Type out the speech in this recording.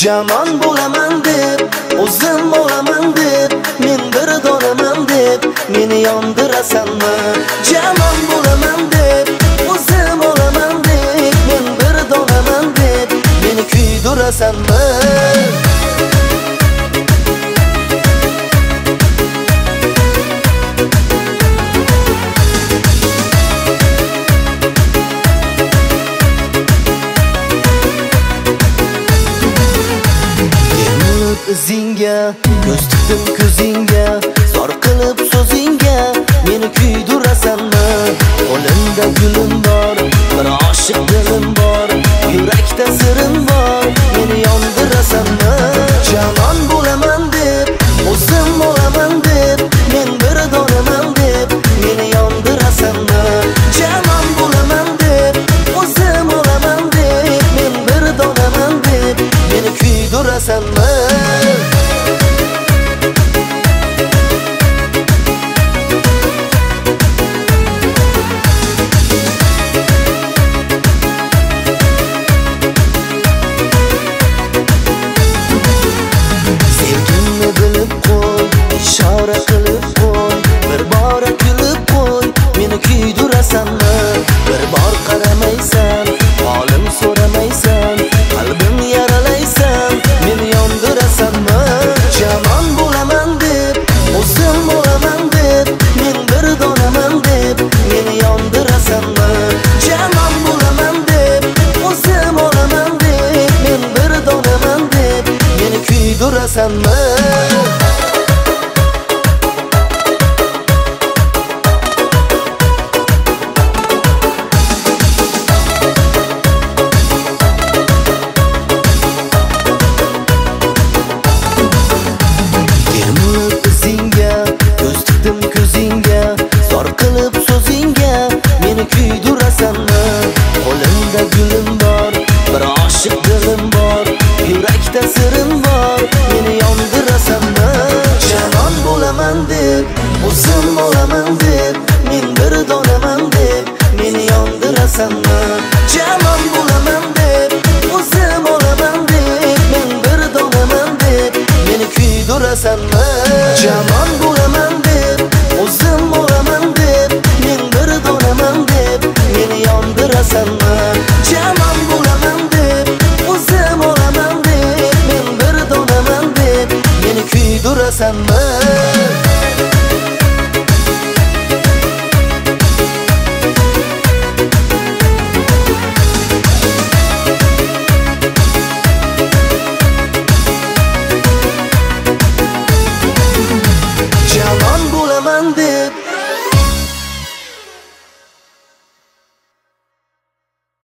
Jamon bo'laman deb, o'zim bo'laman deb, men bir donaman deb, meni yondirasanmi? Jamon bo'laman deb, o'zim bo'laman deb, men bir donaman deb, meni kuydirasanmi? Izingga, ko'z tutdim ko'zingga, zor qilib so'zingga, meni kuydirasanmi? Qo'limda gulim bor, bir oshiq dilim bor, yurakda sirim bor, meni yondirasanmi? Jamon bo'laman deb, o'zim bo'laman deb, men bir donaman deb, meni yondirasanmi? Jamon bo'laman deb, o'zim bo'laman deb, men bir donaman deb, meni kuydirasanmi? Ishora qilib qo'y, bir bor kulib qo'y, meni kuydirasanmi? Bir bor qaramaysan, holim so'ramaysan, qalbim yaralaysan, meni yondirasanmi? Jamon bo'laman deb, o'zim bo'laman deb, men bir donaman deb, meni yondirasanmi? Jamon bo'laman deb, o'zim bo'laman deb, men bir donaman deb, meni kuydirasanmi? Kuydirasanmi? Qo'limda gulim bor, bir oshiq dilim bor, yurakda sirim bor, meni yondirasanmi? Jamon bo'laman deb, o'zim bo'laman deb, men bir donaman deb, meni yondirasanmi? Jamon bo'laman deb, o'zim bo'laman deb, men bir donaman deb, meni kuydirasanmi? Jamon bo'laman deb, o'zim bo'laman deb, men bir donaman deb, meni yondirasanmi? Jamon bo'laman deb, o'zim bo'laman deb, men bir donaman deb, meni kuydirasanmi?